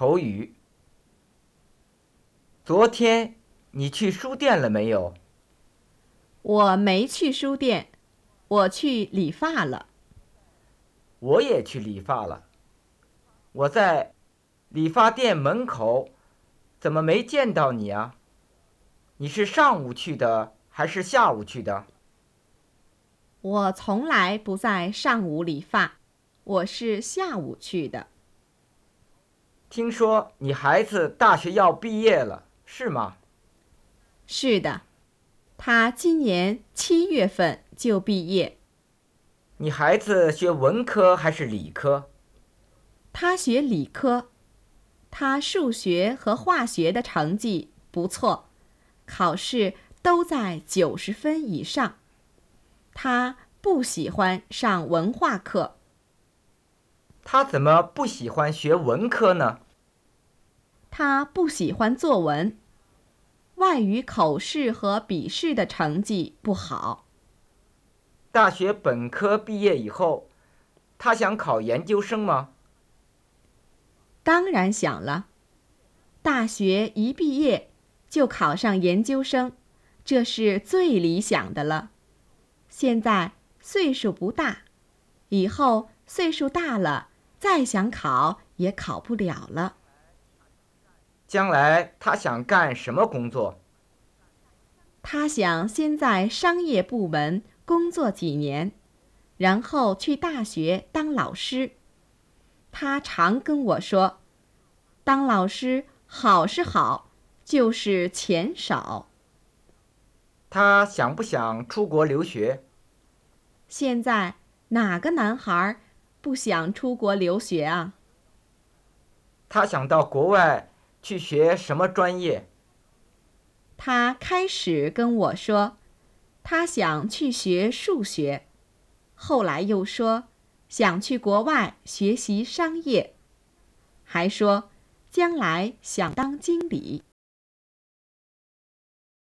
口语。昨天你去书店了没有？ 我没去书店，我去理发了。 我也去理发了。我在理发店门口，怎么没见到你啊？你是上午去的还是下午去的？ 我从来不在上午理发，我是下午去的。 听说你孩子大学要毕业了，是吗？ 是的，他今年7月份就毕业。 你孩子学文科还是理科？ 他学理科，他数学和化学的成绩不错，考试都在90分以上。他不喜欢上文化课。 他怎么不喜欢学文科呢？ 他不喜欢作文，外语口试和笔试的成绩不好。 大学本科毕业以后，他想考研究生吗？ 当然想了，大学一毕业就考上研究生，这是最理想的了。现在岁数不大，以后岁数大了，再想考也考不了了。 将来他想干什么工作？ 他想先在商业部门工作几年，然后去大学当老师。他常跟我说，当老师好是好，就是钱少。 他想不想出国留学？ 现在哪个男孩不想出国留学啊？ 他想到国外去学什么专业？ 他开始跟我说，他想去学数学，后来又说想去国外学习商业，还说将来想当经理。